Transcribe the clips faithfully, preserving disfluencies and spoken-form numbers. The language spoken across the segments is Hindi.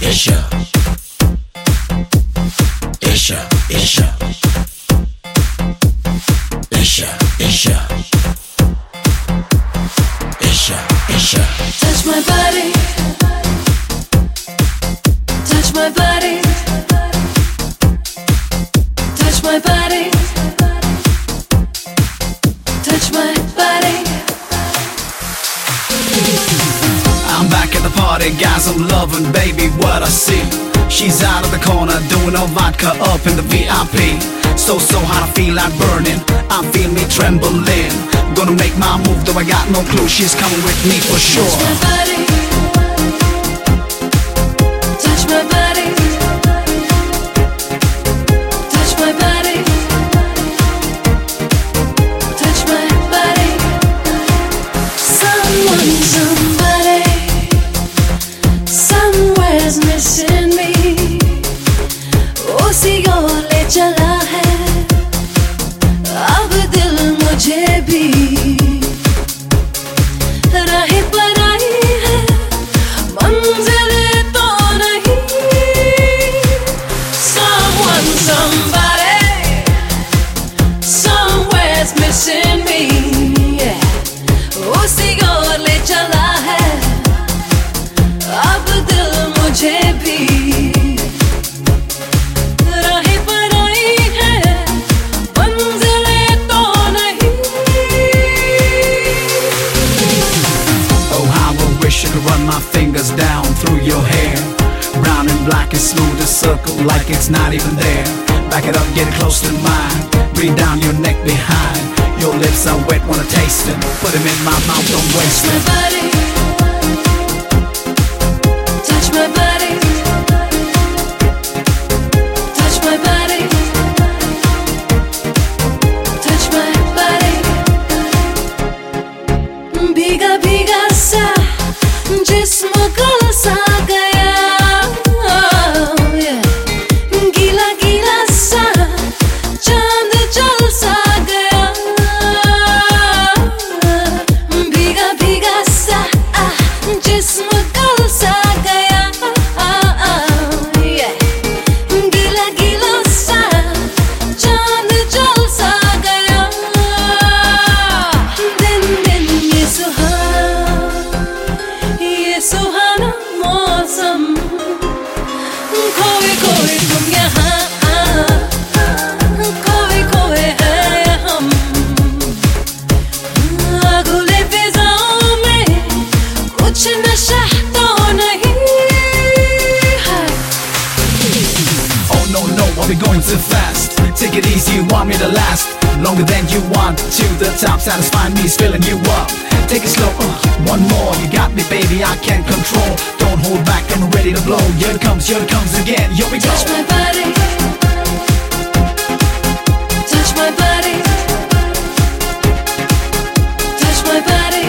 Isha, Isha, Isha, Isha, Isha, Isha, Isha. Touch my body, touch my body, touch my body, touch my body. I'm back at the party, guys, I'm loving, baby, what I see. She's out of the corner, doing her vodka up in the V I P. So, so hot, I feel like burning, I feel me trembling. Gonna make my move, though I got no clue, she's coming with me for sure. Touch my body, touch my body, touch my body, touch my body. Someone, somebody, somewhere's missing me. उसी ओर ले चला है अब दिल मुझे भी, राहें पर आई है मंजिल तो नहीं. Someone, somebody, somewhere's missing me. Yeah. उसी ओर ले चला है अब दिल मुझे भी, राहें पर आई है मंजिल तो नहीं. Oh, how I wish I could run my fingers down through your hair. Brown and black and smooth, a circle like it's not even there. Back it up, get it close to mine. Breathe down your neck behind. Your lips are wet, wanna taste them. Put them in my mouth, don't waste Touch my them. body, touch my body, touch my body, touch my body. भीगा भीगा सा जिस्म कल सा गया, गीला गीला सा चांद जल सा गया. भीगा भीगा सा जिस्म कल सा गया, गीला गीला सा चांद जल सा गया. दिन दिन ये सुहाना, ये सुहाना मौसम, खोए खोए तुम यहाँ, खोए खोए हैं हम. खुले फिजाओं में कुछ नशा तो नहीं है. Oh no, no, are we going too fast? Take it easy, you want me to last longer than you want. To the top, satisfying me is filling you up. Take it slow, uh, one more. You got me, baby, I can't control. Don't hold back, I'm ready to blow. Here it comes, here it comes again. Here we go. Touch my body, touch my body, touch my body,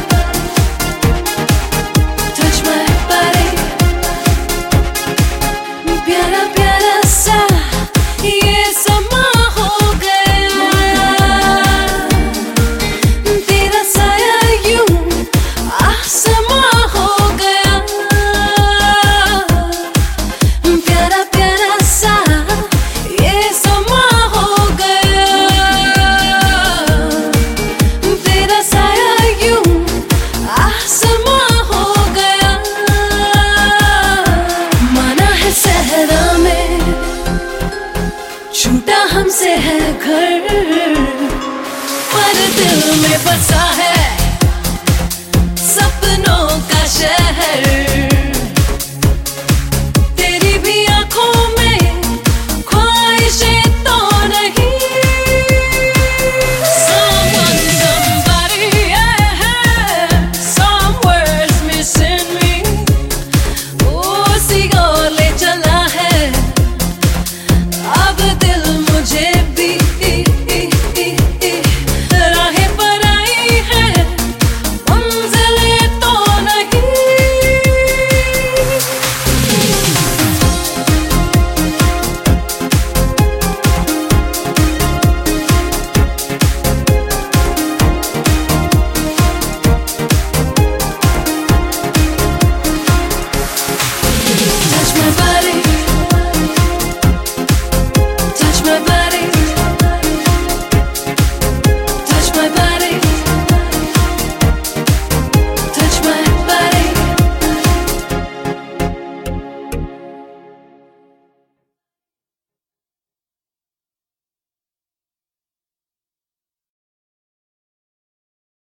touch my body. प्यारा प्यारा सा ये समा हो गया, तेरा साया यूं आसमां हो गया. प्यारा प्यारा सा ये समा हो गया, तेरा साया यूं आसमां हो गया. माना है सहरा में छूटा हमसे है घर, पर दिल में बसा है